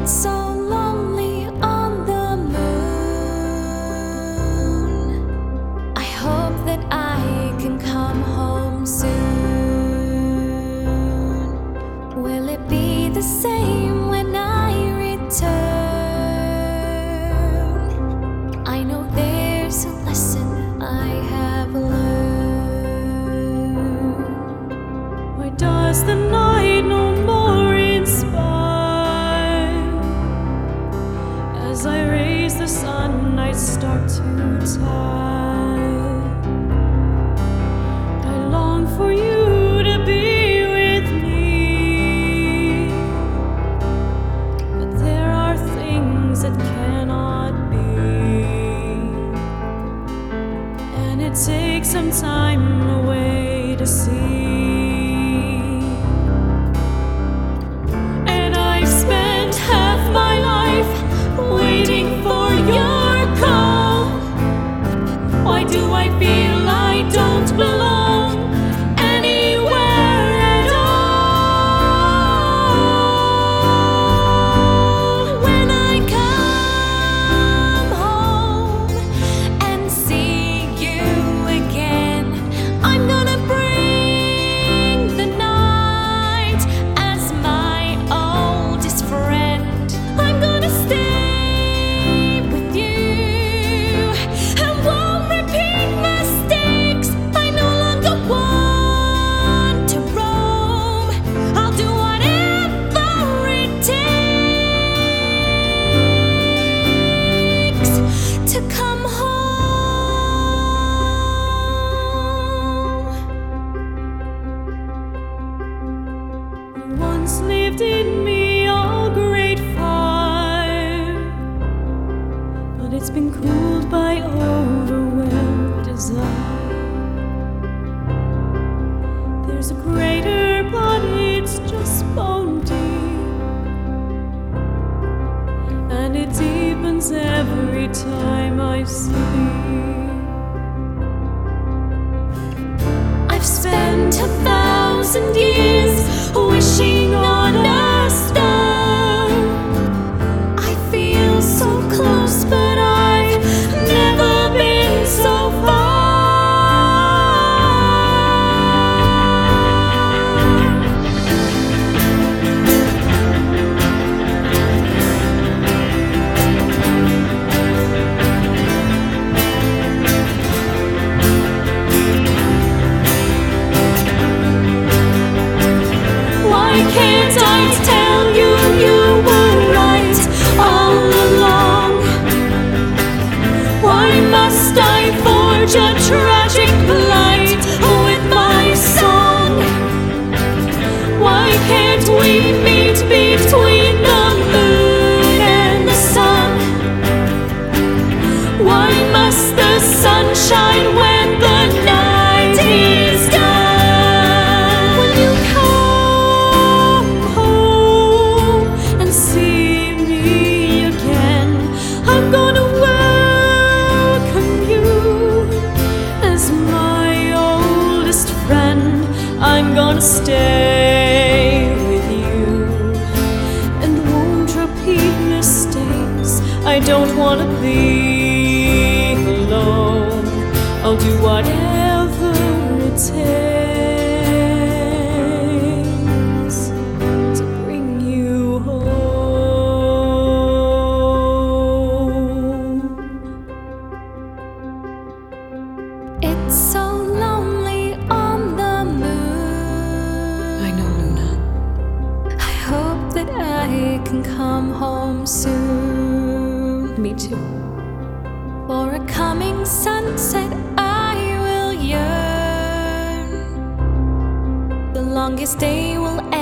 It's so lonely on the moon. I hope that I can come home soon. Will it be the same when I return? I know there's a lesson I have learned. Why does the night no more inspire? As I raise the sun, I start to tire. I long for you to be with me, but there are things that cannot be, and it takes some time away to see. And I've spent half my life waiting for your call. Why do I feel I don't belong anywhere at all? When I come home and see you again, I'm gonna bring the night as my oldest friend. I'm gonna stay with you and won't repeat mistakes. I no longer want to roam. I'll do whatever it takes to come home. You once lived in me, all great fire, but it's been cooled by overwhelmed desire. There's a greater, but it's just bone deep, and it deepens every time I sleep. I've spent 1,000 years wishing on a star. I feel so close, but I've never been so far. Why can't I tell you you were right all along? Why must I forge a tragic plight with my song? Why can't we meet between the moon and the sun? Why must the sun shine when the night is done? When you come home and see me again, I'm gonna welcome you as my oldest friend. I'm gonna stay with you and won't repeat mistakes. I don't wanna be alone. I'll do whatever it takes to bring you home. It's so lonely on the moon. I know, Luna. I hope that I can come home soon. Me too. For a coming sunset, I will yearn. The longest day will